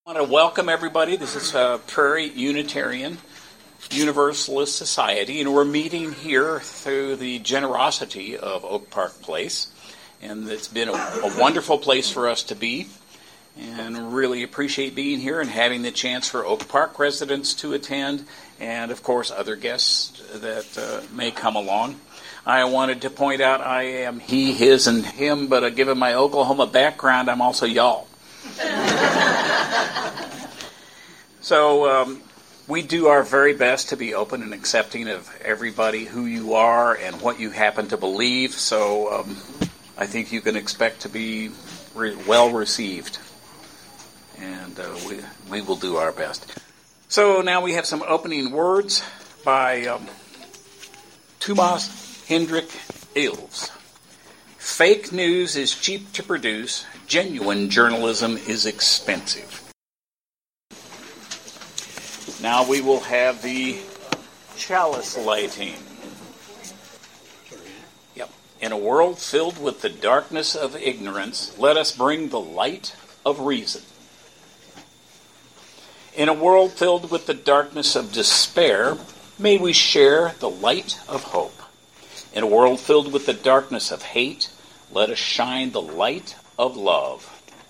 I want to welcome everybody. This is Prairie Unitarian Universalist Society, and we're meeting here through the generosity of Oak Park Place. And it's been a wonderful place for us to be, and really appreciate being here and having the chance for Oak Park residents to attend, and of course other guests that may come along. I wanted to point out I am he, his, and him, but given my Oklahoma background, I'm also y'all. So we do our very best to be open and accepting of everybody, who you are and what you happen to believe. So I think you can expect to be well received, and we will do our best. So now we have some opening words by Thomas Hendrik Ilves. Fake news is cheap to produce. Genuine journalism is expensive. Now we will have the chalice lighting. Yep. In a world filled with the darkness of ignorance, let us bring the light of reason. In a world filled with the darkness of despair, may we share the light of hope. In a world filled with the darkness of hate, let us shine the light of love.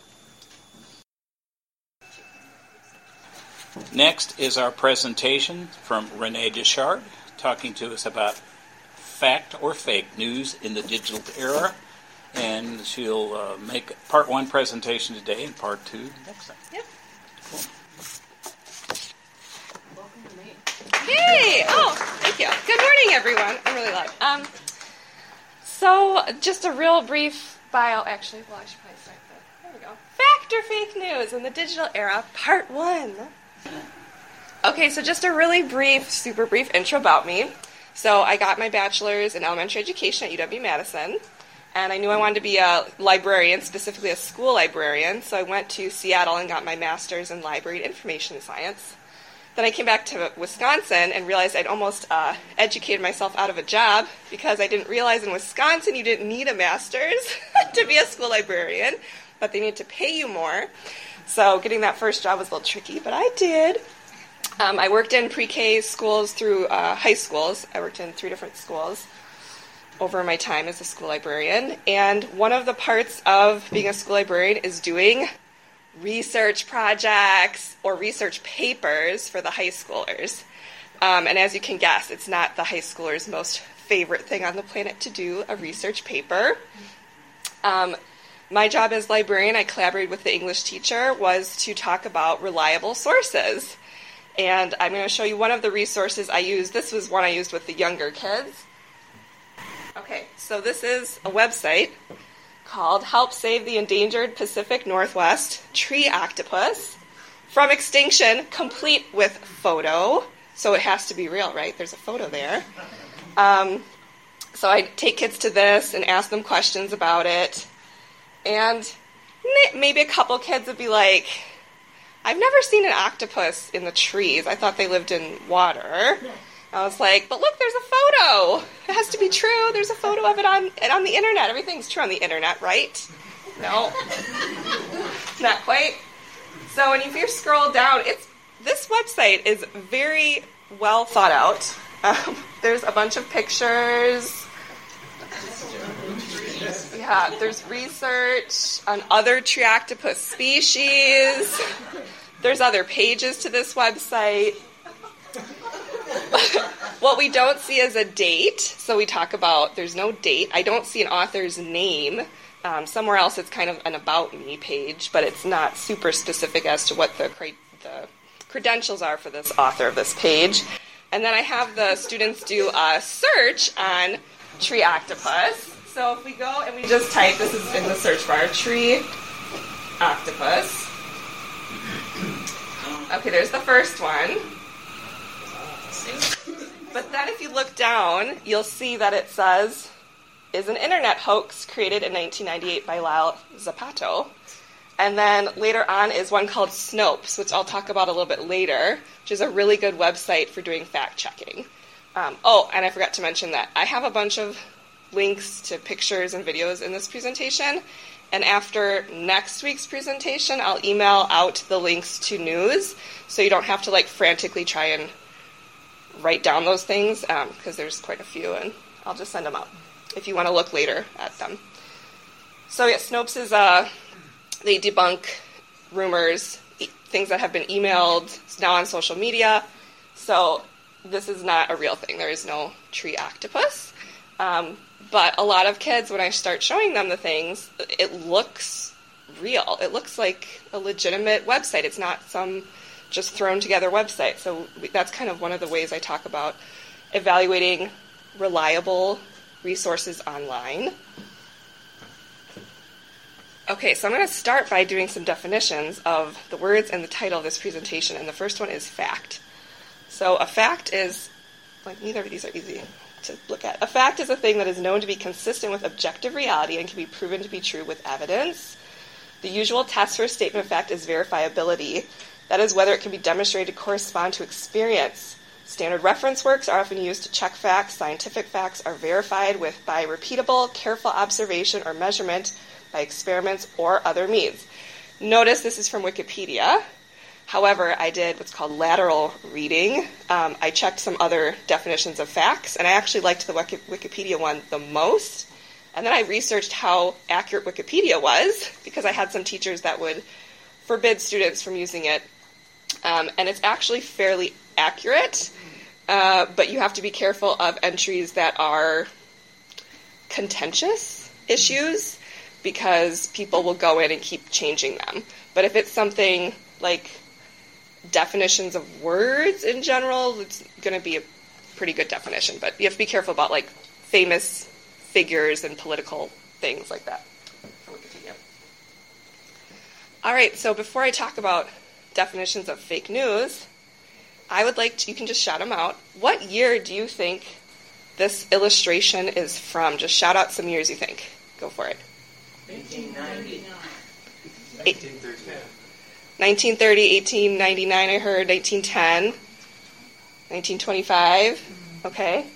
Next is our presentation from Renee Deschard, talking to us about fact or fake news in the digital era. And she'll make part one presentation today and part two next time. Yep. Cool. Welcome to me. Hey! Oh, thank you. Good morning, everyone. I'm really loud. So, just a real brief bio. Actually, well, I should probably start there. There we go. Fact or fake news in the digital era, part one. Okay, so just a really brief, super brief intro about me. So I got my bachelor's in elementary education at UW-Madison, and I knew I wanted to be a librarian, specifically a school librarian, so I went to Seattle and got my master's in library and information science. Then I came back to Wisconsin and realized I'd almost educated myself out of a job, because I didn't realize in Wisconsin you didn't need a master's to be a school librarian, but they need to pay you more. So getting that first job was a little tricky, but I did. I worked in pre-K schools through high schools. I worked in 3 different schools over my time as a school librarian. And one of the parts of being a school librarian is doing research projects or research papers for the high schoolers. And as you can guess, it's not the high schoolers' most favorite thing on the planet to do, a research paper. My job as librarian, I collaborated with the English teacher, was to talk about reliable sources. And I'm going to show you one of the resources I used. This was one I used with the younger kids. Okay, so this is a website called Help Save the Endangered Pacific Northwest Tree Octopus from Extinction, complete with photo. So it has to be real, right? There's a photo there. So I take kids to this and ask them questions about it. And maybe a couple kids would be like, I've never seen an octopus in the trees. I thought they lived in water. I was like, but look, there's a photo. It has to be true. There's a photo of it on the internet. Everything's true on the internet, right? No, not quite. So if you scroll down, this website is very well thought out. There's a bunch of pictures. Yeah, there's research on other tree octopus species. There's other pages to this website. What we don't see is a date. So we talk about, there's no date. I don't see an author's name. Somewhere else it's kind of an About Me page, but it's not super specific as to what the credentials are for this author of this page. And then I have the students do a search on tree octopus. So if we go and we just type, this is in the search bar, tree octopus. Okay, there's the first one. But then if you look down, you'll see that it says, is an internet hoax created in 1998 by Lyle Zapato. And then later on is one called Snopes, which I'll talk about a little bit later, which is a really good website for doing fact-checking. And I forgot to mention that I have a bunch of links to pictures and videos in this presentation, And after next week's presentation, I'll email out the links to news, so you don't have to frantically try and write down those things, because there's quite a few, and I'll just send them out if you want to look later at them. So yeah, Snopes is, they debunk rumors, things that have been emailed, it's now on social media. So this is not a real thing. There is no tree octopus. But a lot of kids, when I start showing them the things, it looks real. It looks like a legitimate website. It's not some just thrown together website. So that's kind of one of the ways I talk about evaluating reliable resources online. Okay, so I'm going to start by doing some definitions of the words and the title of this presentation, and the first one is fact. So a fact is, neither of these are easy to look at. A fact is a thing that is known to be consistent with objective reality and can be proven to be true with evidence. The usual test for a statement of fact is verifiability. That is whether it can be demonstrated to correspond to experience. Standard reference works are often used to check facts. Scientific facts are verified by repeatable, careful observation or measurement by experiments or other means. Notice this is from Wikipedia. However, I did what's called lateral reading. I checked some other definitions of facts, and I actually liked the Wikipedia one the most. And then I researched how accurate Wikipedia was, because I had some teachers that would forbid students from using it. And it's actually fairly accurate, but you have to be careful of entries that are contentious issues, because people will go in and keep changing them. But if it's something like definitions of words in general, it's going to be a pretty good definition. But you have to be careful about famous figures and political things like that from Wikipedia. All right, so before I talk about definitions of fake news, I would like to, you can just shout them out. What year do you think this illustration is from? Just shout out some years you think. Go for it. 1890. 1930, 1899, I heard. 1910. 1925. Okay.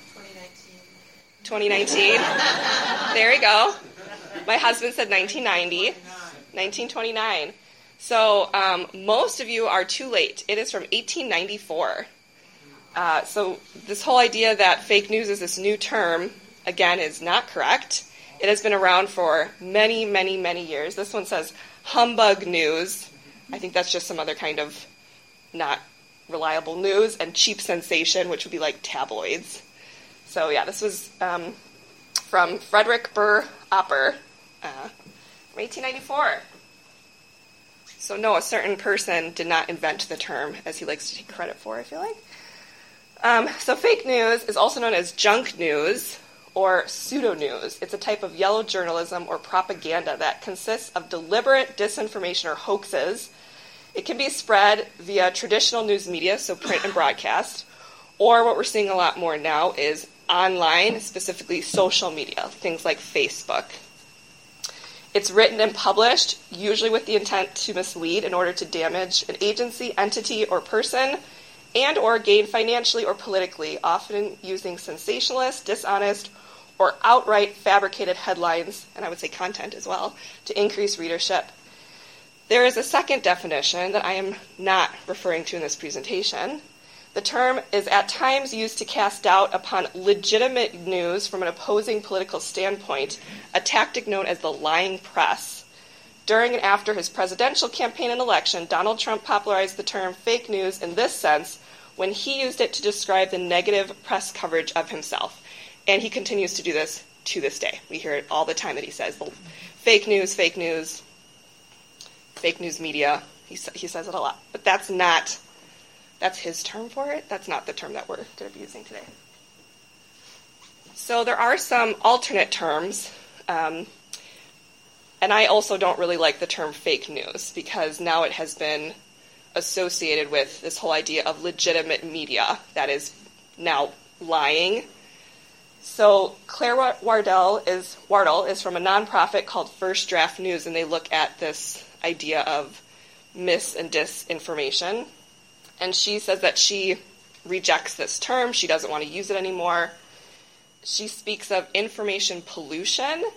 2019. There we go. My husband said 1990. 1929. So most of you are too late. It is from 1894. So this whole idea that fake news is this new term, again, is not correct. It has been around for many, many, many years. This one says humbug news. I think that's just some other kind of not reliable news. And cheap sensation, which would be like tabloids. So yeah, this was from Frederick Burr Opper from 1894. So no, a certain person did not invent the term, as he likes to take credit for, I feel like. So fake news is also known as junk news or pseudo-news. It's a type of yellow journalism or propaganda that consists of deliberate disinformation or hoaxes. It can be spread via traditional news media, so print and broadcast, or what we're seeing a lot more now is online, specifically social media, things like Facebook. It's written and published, usually with the intent to mislead in order to damage an agency, entity, or person, and or gain financially or politically, often using sensationalist, dishonest, or outright fabricated headlines, and I would say content as well, to increase readership. There is a second definition that I am not referring to in this presentation. The term is at times used to cast doubt upon legitimate news from an opposing political standpoint, a tactic known as the lying press. During and after his presidential campaign and election, Donald Trump popularized the term fake news in this sense when he used it to describe the negative press coverage of himself. And he continues to do this to this day. We hear it all the time that he says, fake news media. He says it a lot. But that's his term for it. That's not the term that we're going to be using today. So there are some alternate terms. And I also don't really like the term fake news because now it has been associated with this whole idea of legitimate media that is now lying. So Claire Wardell is from a nonprofit called First Draft News, and they look at this idea of mis and disinformation. And she says that she rejects this term. She doesn't want to use it anymore. She speaks of information pollution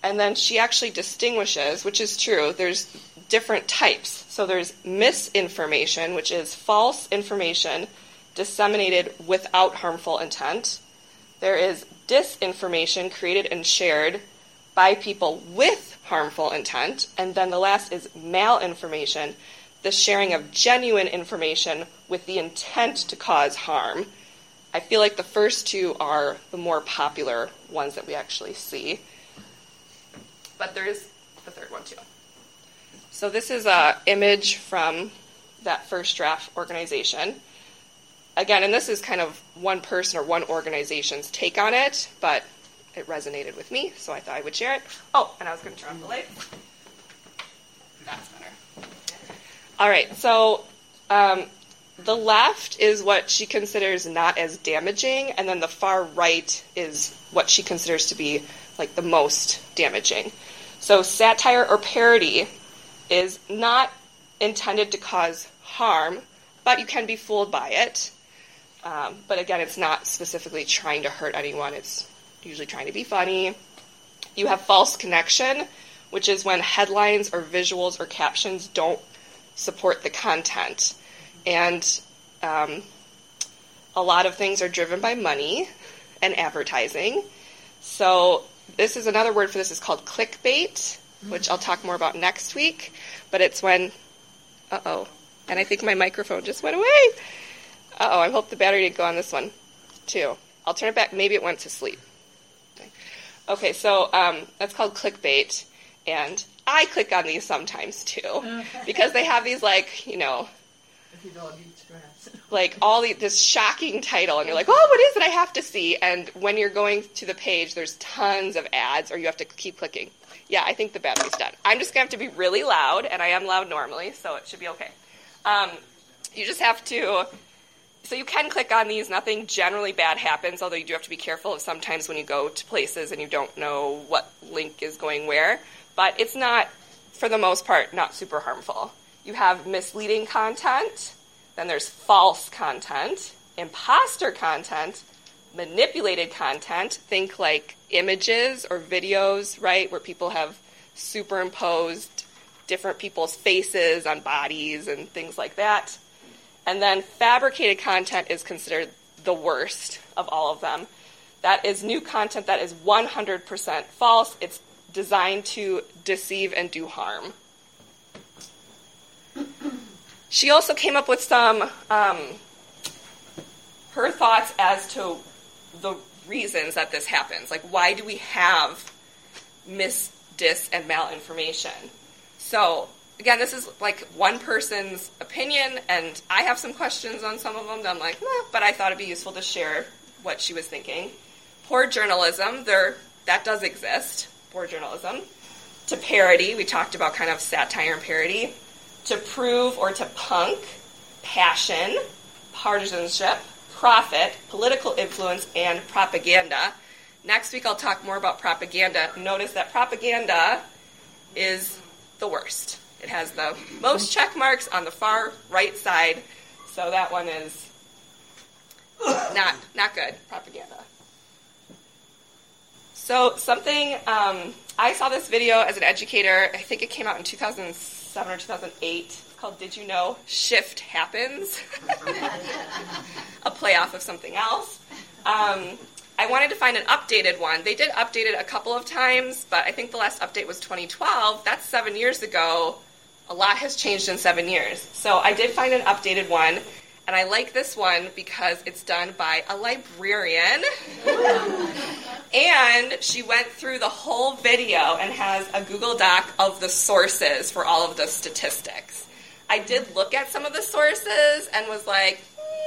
And then she actually distinguishes, which is true, there's different types. So there's misinformation, which is false information disseminated without harmful intent. There is disinformation created and shared by people with harmful intent. And then the last is malinformation, the sharing of genuine information with the intent to cause harm. I feel like the first two are the more popular ones that we actually see. But there is the third one too. So this is an image from that first draft organization. Again, and this is kind of one person or one organization's take on it, but it resonated with me, so I thought I would share it. Oh, and I was going to turn off the light. That's better. All right, so the left is what she considers not as damaging, and then the far right is what she considers to be like the most damaging. So satire or parody is not intended to cause harm, but you can be fooled by it. But again, it's not specifically trying to hurt anyone. It's usually trying to be funny. You have false connection, which is when headlines or visuals or captions don't support the content. And a lot of things are driven by money and advertising. So this is another word for this is called clickbait, which I'll talk more about next week. But it's when, and I think my microphone just went away. I hope the battery didn't go on this one, too. I'll turn it back. Maybe it went to sleep. Okay, so that's called clickbait. And I click on these sometimes, too. Because they have these, like, you know, like this shocking title. And you're like, oh, what is it I have to see? And when you're going to the page, there's tons of ads, or you have to keep clicking. Yeah, I think the battery's done. I'm just going to have to be really loud, and I am loud normally, so it should be okay. You just have to... So you can click on these. Nothing generally bad happens, although you do have to be careful of sometimes when you go to places and you don't know what link is going where. But it's not, for the most part, not super harmful. You have misleading content, then there's false content, imposter content, manipulated content. Think like images or videos, right, where people have superimposed different people's faces on bodies and things like that. And then fabricated content is considered the worst of all of them. That is new content that is 100% false. It's designed to deceive and do harm. She also came up with some, her thoughts as to the reasons that this happens. Like, why do we have dis, and malinformation? So, again, this is like one person's opinion, and I have some questions on some of them that I'm like, but I thought it'd be useful to share what she was thinking. Poor journalism, that does exist, poor journalism. To parody, we talked about kind of satire and parody. To prove or to punk, passion, partisanship, profit, political influence, and propaganda. Next week I'll talk more about propaganda. Notice that propaganda is the worst. It has the most check marks on the far right side, so that one is not good, propaganda. So something, I saw this video as an educator, I think it came out in 2007 or 2008. It's called Did You Know Shift Happens? A playoff of something else. I wanted to find an updated one. They did update it a couple of times, but I think the last update was 2012. That's 7 years ago. A lot has changed in 7 years. So I did find an updated one, and I like this one because it's done by a librarian. And she went through the whole video and has a Google Doc of the sources for all of the statistics. I did look at some of the sources and was like,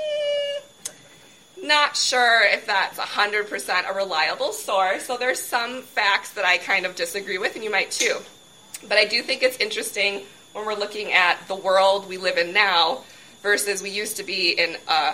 not sure if that's 100% a reliable source. So there's some facts that I kind of disagree with, and you might too. But I do think it's interesting when we're looking at the world we live in now versus we used to be in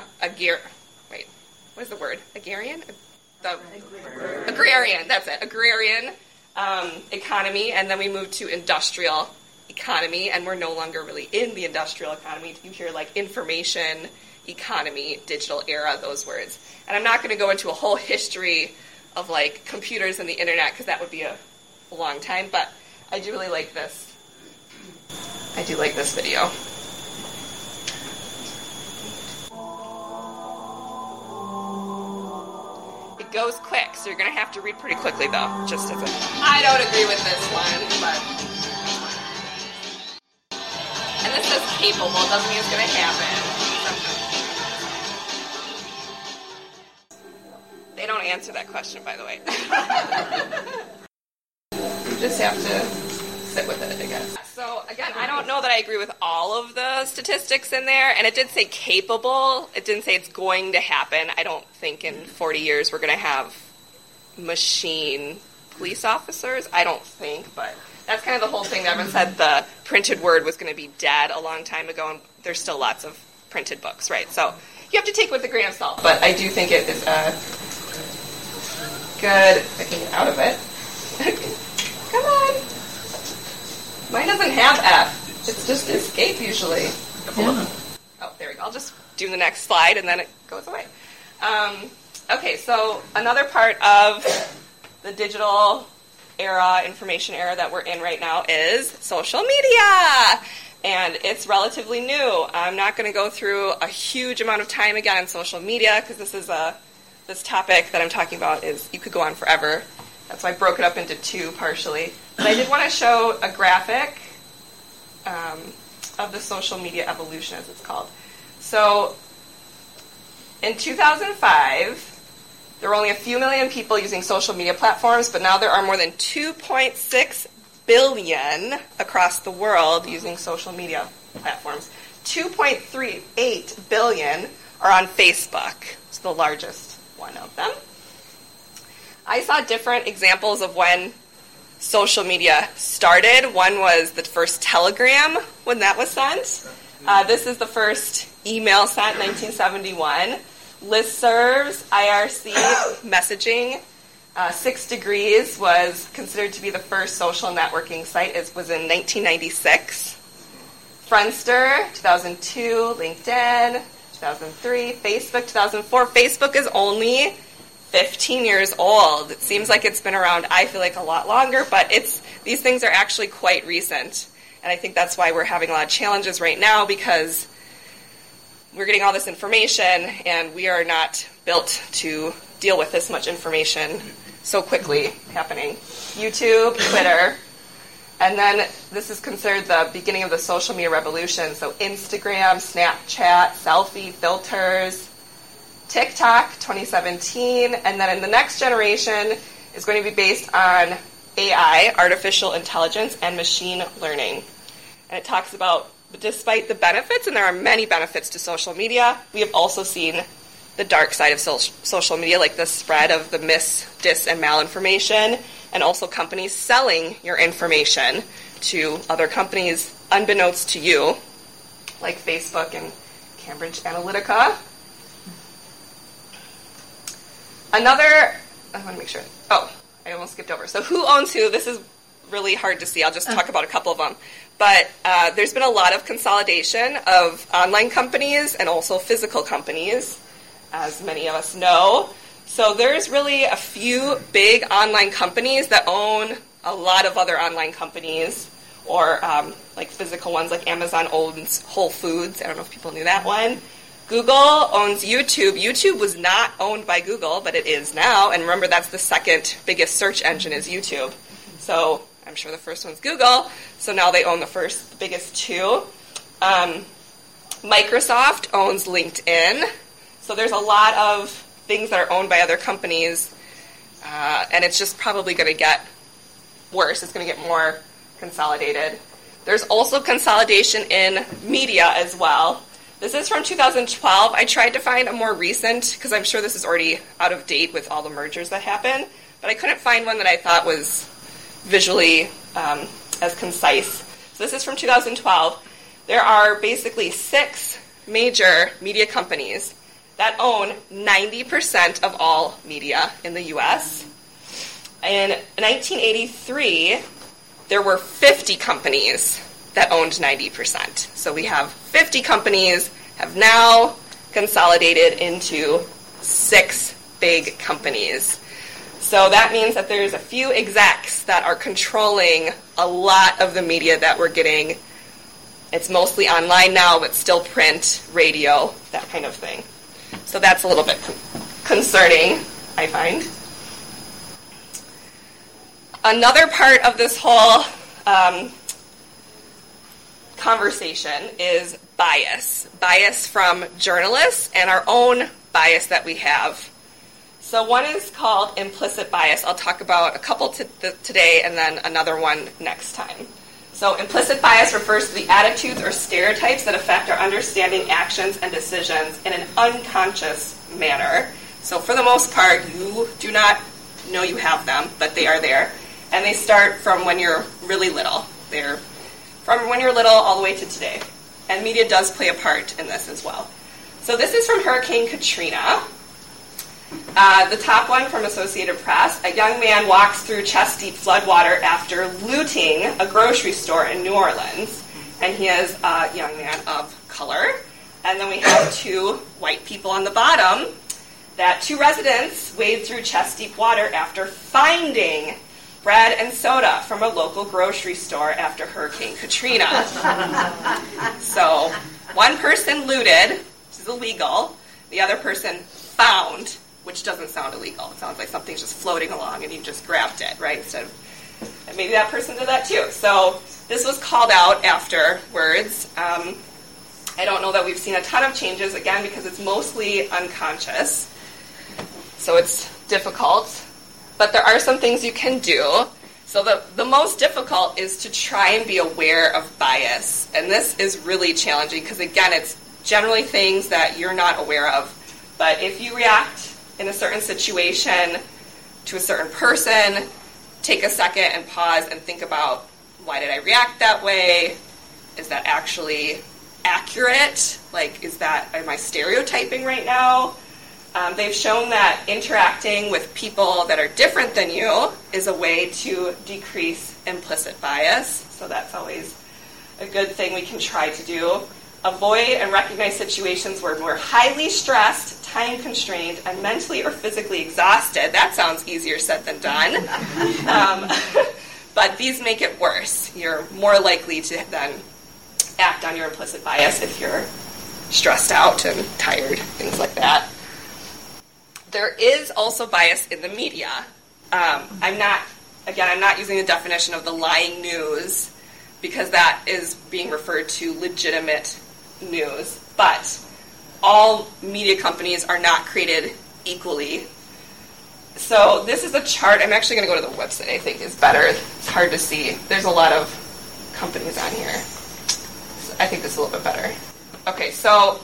agrarian? Agrarian, that's it. Agrarian economy, and then we moved to industrial economy, and we're no longer really in the industrial economy. You hear like information economy, digital era, those words. And I'm not going to go into a whole history of like computers and the internet because that would be a a long time, but I do really like this. I do like this video. It goes quick, so you're going to have to read pretty quickly, though, just as I don't agree with this one, but... And this says capable, doesn't mean it's going to happen. They don't answer that question, by the way. You just have to sit with it, I guess. So, again, I don't know that I agree with all of the statistics in there, and it did say capable. It didn't say it's going to happen. I don't think in 40 years we're going to have machine police officers. I don't think, but that's kind of the whole thing. Everyone said the printed word was going to be dead a long time ago, and there's still lots of printed books, right? So you have to take it with a grain of salt. But I do think it is good. I can get out of it. Come on. Mine doesn't have F. It's just escape usually. Yeah. Oh, there we go. I'll just do the next slide and then it goes away. Okay, so another part of the digital era, information era that we're in right now is social media. And it's relatively new. I'm not going to go through a huge amount of time again on social media because this topic that I'm talking about is, you could go on forever. That's why I broke it up into two partially. But I did want to show a graphic of the social media evolution, as it's called. So in 2005, there were only a few million people using social media platforms, but now there are more than 2.6 billion across the world using social media platforms. 2.38 billion are on Facebook. It's the largest one of them. I saw different examples of when social media started. One was the first telegram, when that was sent. This is the first email sent, 1971. Listservs, IRC, messaging. 6 Degrees was considered to be the first social networking site. It was in 1996. Friendster, 2002. LinkedIn, 2003. Facebook, 2004. Facebook is only 15 years old. It seems like it's been around, I feel like, a lot longer, but these things are actually quite recent. And I think that's why we're having a lot of challenges right now, because we're getting all this information and we are not built to deal with this much information so quickly happening. YouTube, Twitter, and then this is considered the beginning of the social media revolution. So Instagram, Snapchat, selfie, filters, TikTok, 2017, and then in the next generation is going to be based on AI, artificial intelligence, and machine learning. And it talks about, despite the benefits, and there are many benefits to social media, we have also seen the dark side of social media, like the spread of the dis, and malinformation, and also companies selling your information to other companies unbeknownst to you, like Facebook and Cambridge Analytica. I want to make sure. Oh, I almost skipped over. So who owns who? This is really hard to see. I'll just talk about a couple of them. But there's been a lot of consolidation of online companies and also physical companies, as many of us know. So there's really a few big online companies that own a lot of other online companies, or like physical ones, like Amazon owns Whole Foods. I don't know if people knew that one. Google owns YouTube. YouTube was not owned by Google, but it is now. And remember, that's the second biggest search engine is YouTube. So I'm sure the first one's Google. So now they own the biggest two. Microsoft owns LinkedIn. So there's a lot of things that are owned by other companies. And it's just probably going to get worse. It's going to get more consolidated. There's also consolidation in media as well. This is from 2012. I tried to find a more recent, because I'm sure this is already out of date with all the mergers that happened, but I couldn't find one that I thought was visually as concise. So this is from 2012. There are basically 6 major media companies that own 90% of all media in the U.S. In 1983, there were 50 companies that owned 90%. So we have 50 companies have now consolidated into 6 big companies. So that means that there's a few execs that are controlling a lot of the media that we're getting. It's mostly online now, but still print, radio, that kind of thing. So that's a little bit concerning, I find. Another part of this whole conversation is bias. Bias from journalists and our own bias that we have. So one is called implicit bias. I'll talk about a couple today and then another one next time. So implicit bias refers to the attitudes or stereotypes that affect our understanding, actions, and decisions in an unconscious manner. So for the most part, you do not know you have them, but they are there. And they start from when you're really little. They're from when you're little all the way to today. And media does play a part in this as well. So this is from Hurricane Katrina. The top one from Associated Press. A young man walks through chest-deep floodwater after looting a grocery store in New Orleans. And he is a young man of color. And then we have two white people on the bottom. That two residents wade through chest-deep water after finding bread and soda from a local grocery store after Hurricane Katrina. So one person looted, which is illegal. The other person found, which doesn't sound illegal. It sounds like something's just floating along and you just grabbed it, right? Instead of, and maybe that person did that too. So this was called out afterwards. I don't know that we've seen a ton of changes, again, because it's mostly unconscious. So it's difficult. But there are some things you can do. So the most difficult is to try and be aware of bias. And this is really challenging because, again, it's generally things that you're not aware of. But if you react in a certain situation to a certain person, take a second and pause and think about, why did I react that way? Is that actually accurate? Like, am I stereotyping right now? They've shown that interacting with people that are different than you is a way to decrease implicit bias. So that's always a good thing we can try to do. Avoid and recognize situations where we're highly stressed, time-constrained, and mentally or physically exhausted. That sounds easier said than done. But these make it worse. You're more likely to then act on your implicit bias if you're stressed out and tired, things like that. There is also bias in the media. I'm not using the definition of the lying news because that is being referred to legitimate news. But all media companies are not created equally. So this is a chart. I'm actually going to go to the website, I think is better. It's hard to see. There's a lot of companies on here. So I think this is a little bit better. Okay, so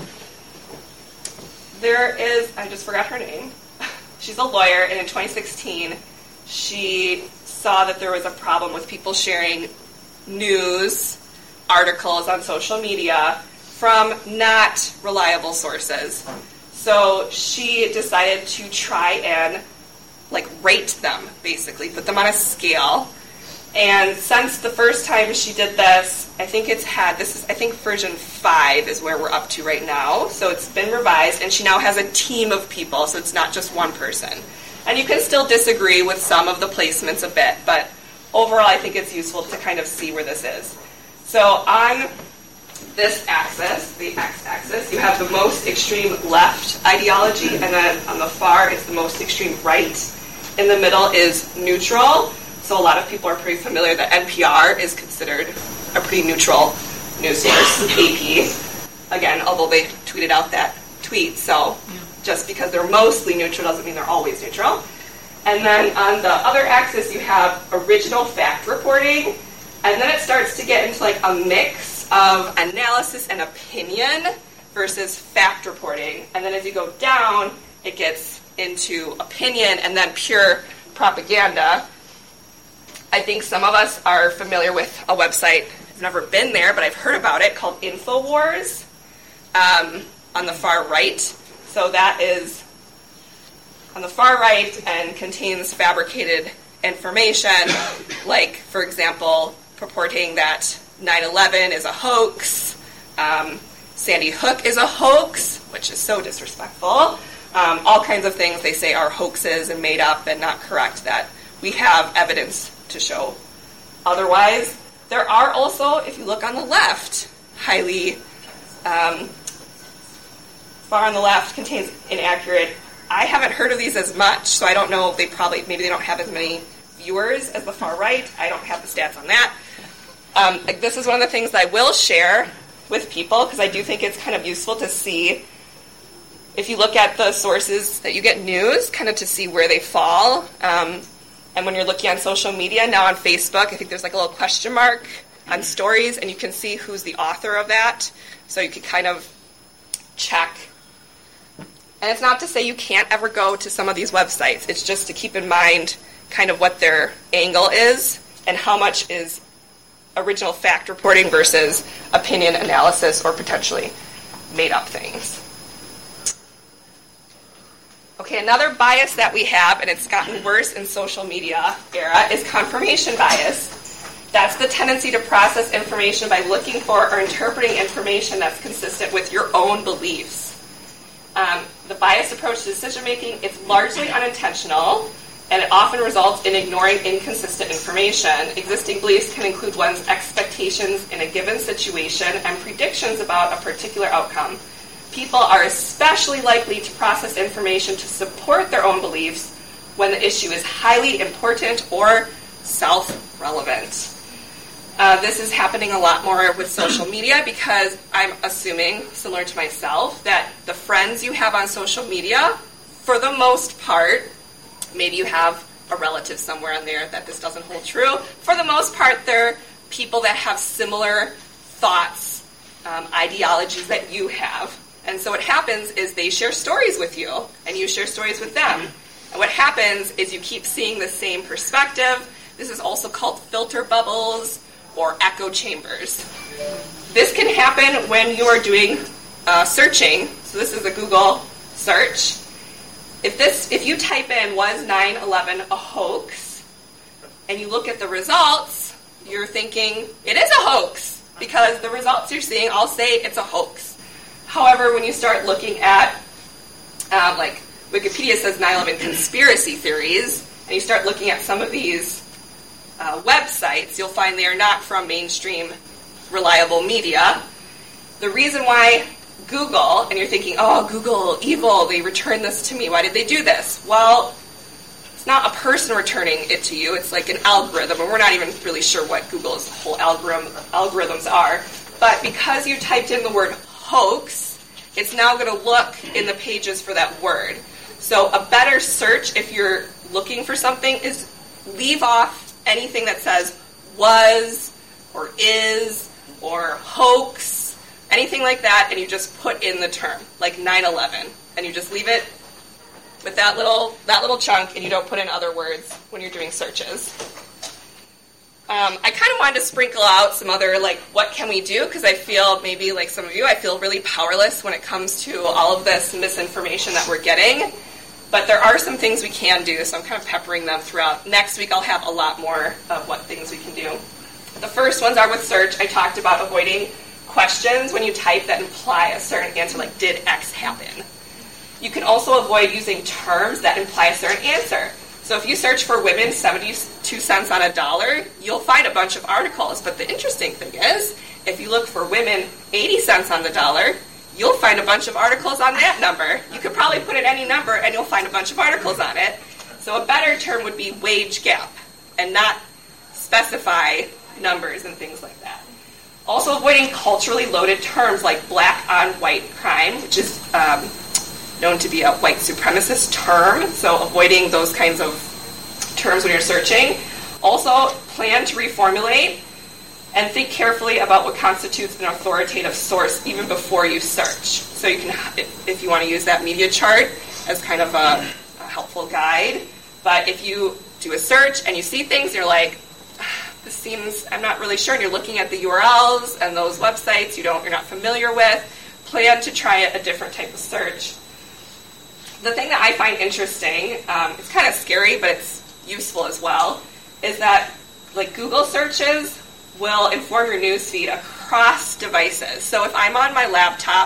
there is, I just forgot her name. She's a lawyer, and in 2016, she saw that there was a problem with people sharing news articles on social media from not reliable sources. So she decided to try and rate them, basically, put them on a scale. And since the first time she did this, I think version 5 is where we're up to right now. So it's been revised, and she now has a team of people, so it's not just one person. And you can still disagree with some of the placements a bit, but overall I think it's useful to kind of see where this is. So on this axis, the x-axis, you have the most extreme left ideology, and then on the far it's the most extreme right. In the middle is neutral. So a lot of people are pretty familiar that NPR is considered a pretty neutral news source, AP. Again, although they tweeted out that tweet, so just because they're mostly neutral doesn't mean they're always neutral. And then on the other axis, you have original fact reporting, and then it starts to get into a mix of analysis and opinion versus fact reporting. And then as you go down, it gets into opinion and then pure propaganda. I think some of us are familiar with a website. I've never been there, but I've heard about it, called InfoWars, on the far right. So that is on the far right and contains fabricated information, like, for example, purporting that 9/11 is a hoax, Sandy Hook is a hoax, which is so disrespectful, all kinds of things they say are hoaxes and made up and not correct that we have evidence to show otherwise. There are also, if you look on the left, highly far on the left contains inaccurate. I haven't heard of these as much, so I don't know. Maybe they don't have as many viewers as the far right. I don't have the stats on that. This is one of the things that I will share with people because I do think it's kind of useful to see if you look at the sources that you get news, kind of to see where they fall. And when you're looking on social media, now on Facebook, I think there's like a little question mark on stories, and you can see who's the author of that. So you can kind of check. And it's not to say you can't ever go to some of these websites. It's just to keep in mind kind of what their angle is and how much is original fact reporting versus opinion analysis or potentially made up things. Okay, another bias that we have, and it's gotten worse in social media era, is confirmation bias. That's the tendency to process information by looking for or interpreting information that's consistent with your own beliefs. The biased approach to decision-making is largely unintentional, and it often results in ignoring inconsistent information. Existing beliefs can include one's expectations in a given situation and predictions about a particular outcome. People are especially likely to process information to support their own beliefs when the issue is highly important or self-relevant. This is happening a lot more with social media because I'm assuming, similar to myself, that the friends you have on social media, for the most part, maybe you have a relative somewhere on there that this doesn't hold true. For the most part, they're people that have similar thoughts, ideologies that you have. And so what happens is they share stories with you, and you share stories with them. And what happens is you keep seeing the same perspective. This is also called filter bubbles or echo chambers. This can happen when you are doing searching. So this is a Google search. If you type in, was 9/11 a hoax, and you look at the results, you're thinking, it is a hoax, because the results you're seeing all say it's a hoax. However, when you start looking at, like Wikipedia says 9/11 conspiracy theories, and you start looking at some of these websites, you'll find they are not from mainstream reliable media. The reason why Google, and you're thinking, oh, Google, evil, they returned this to me. Why did they do this? Well, it's not a person returning it to you. It's like an algorithm, and we're not even really sure what Google's whole algorithms are. But because you typed in the word hoax, it's now going to look in the pages for that word. So a better search, if you're looking for something, is leave off anything that says was or is or hoax, anything like that, and you just put in the term, like 9/11, and you just leave it with that little chunk, and you don't put in other words when you're doing searches. I kind of wanted to sprinkle out some other, like, what can we do? Because I feel, maybe like some of you, I feel really powerless when it comes to all of this misinformation that we're getting. But there are some things we can do, so I'm kind of peppering them throughout. Next week I'll have a lot more of what things we can do. The first ones are with search. I talked about avoiding questions when you type that imply a certain answer, like, did X happen? You can also avoid using terms that imply a certain answer. So if you search for women 72 cents on a dollar, you'll find a bunch of articles. But the interesting thing is, if you look for women 80 cents on the dollar, you'll find a bunch of articles on that number. You could probably put in any number and you'll find a bunch of articles on it. So a better term would be wage gap and not specify numbers and things like that. Also avoiding culturally loaded terms like black on white crime, which is known to be a white supremacist term. So avoiding those kinds of terms when you're searching. Also plan to reformulate and think carefully about what constitutes an authoritative source even before you search. So you can, if you want to use that media chart as kind of a helpful guide. But if you do a search and you see things, you're like, this seems, I'm not really sure, and you're looking at the URLs and those websites you're not familiar with, plan to try a different type of search. The thing that I find interesting, it's kind of scary, but it's useful as well, is that like Google searches will inform your newsfeed across devices. So if I'm on my laptop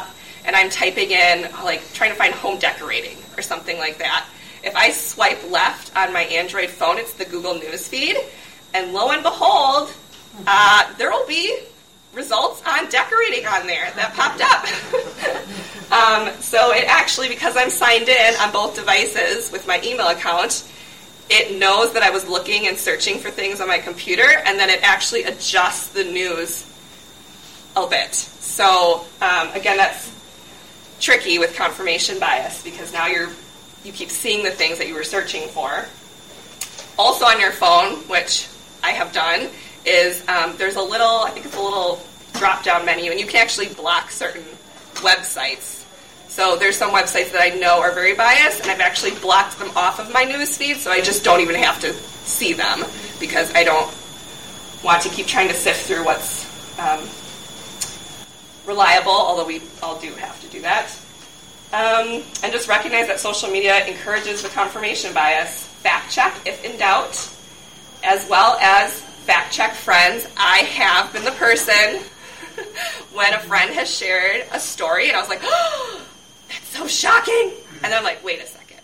and I'm typing in, like, trying to find home decorating or something like that. If I swipe left on my Android phone, it's the Google News feed, and lo and behold, there will be results on decorating on there that popped up. So it actually, because I'm signed in on both devices with my email account, it knows that I was looking and searching for things on my computer, and then it actually adjusts the news a bit. So again, that's tricky with confirmation bias, because now you keep seeing the things that you were searching for. Also on your phone, which I have done, is there's a little drop-down menu, and you can actually block certain websites. So there's some websites that I know are very biased, and I've actually blocked them off of my news feed, so I just don't even have to see them, because I don't want to keep trying to sift through what's reliable, although we all do have to do that. And just recognize that social media encourages the confirmation bias. Fact check if in doubt, as well as fact check friends. I have been the person when a friend has shared a story, and I was like, oh, that's so shocking. And then I'm like, wait a second.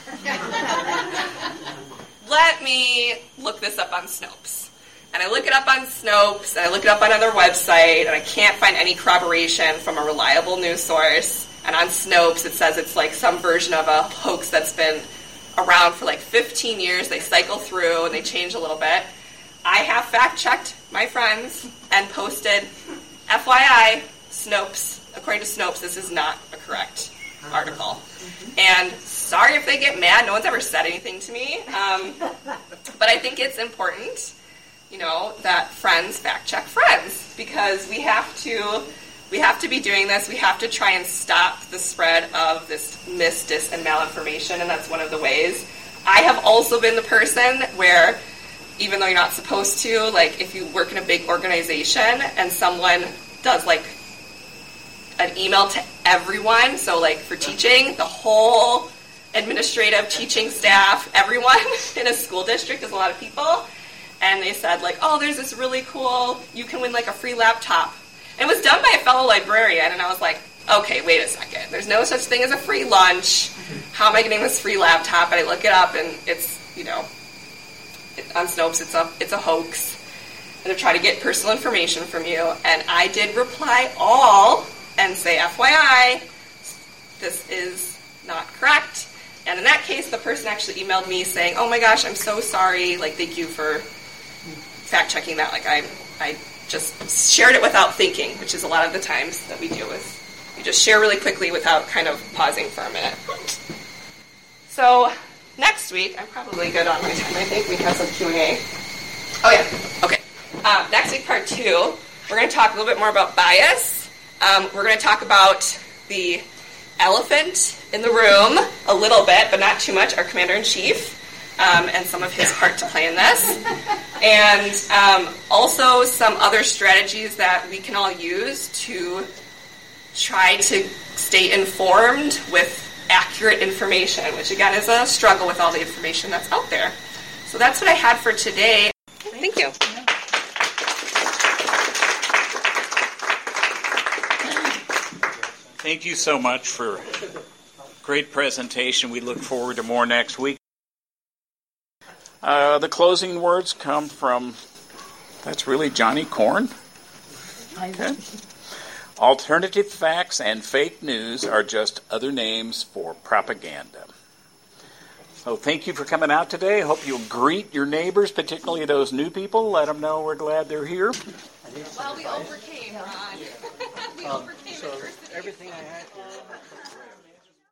Let me look this up on Snopes. And I look it up on Snopes, and I look it up on another website, and I can't find any corroboration from a reliable news source. And on Snopes, it says it's like some version of a hoax that's been around for like 15 years. They cycle through, and they change a little bit. I have fact-checked my friends and posted, FYI, Snopes, according to Snopes, this is not a correct article. And sorry if they get mad. No one's ever said anything to me. But I think it's important, that friends fact-check friends, because we have to be doing this. We have to try and stop the spread of this dis, and malinformation, and that's one of the ways. I have also been the person where, even though you're not supposed to, like if you work in a big organization and someone does like an email to everyone, so like for teaching, the whole administrative teaching staff, everyone in a school district is a lot of people, and they said like, oh, there's this really cool, you can win like a free laptop. And it was done by a fellow librarian, and I was like, okay, wait a second. There's no such thing as a free lunch. How am I getting this free laptop? And I look it up, and it's, on Snopes, it's a hoax. And they're trying to get personal information from you. And I did reply all and say, FYI, this is not correct. And in that case, the person actually emailed me saying, oh my gosh, I'm so sorry. Like, thank you for fact-checking that. Like, I just shared it without thinking, which is a lot of the times that we deal with. You just share really quickly without kind of pausing for a minute. So next week, I'm probably good on my time. I think we have some Q&A. Oh, yeah. Okay. Next week, part 2, we're going to talk a little bit more about bias. We're going to talk about the elephant in the room a little bit, but not too much, our commander-in-chief, and some of his part to play in this. And also some other strategies that we can all use to try to stay informed with accurate information, which again is a struggle with all the information that's out there. So that's what I had for today. Thank you. Thank you so much for a great presentation. We look forward to more next week. The closing words come from, that's really Johnny Korn. Okay. Alternative facts and fake news are just other names for propaganda. So thank you for coming out today. I hope you'll greet your neighbors, particularly those new people. Let them know we're glad they're here. Well, we overcame, Ron. We overcame it. Everything I had.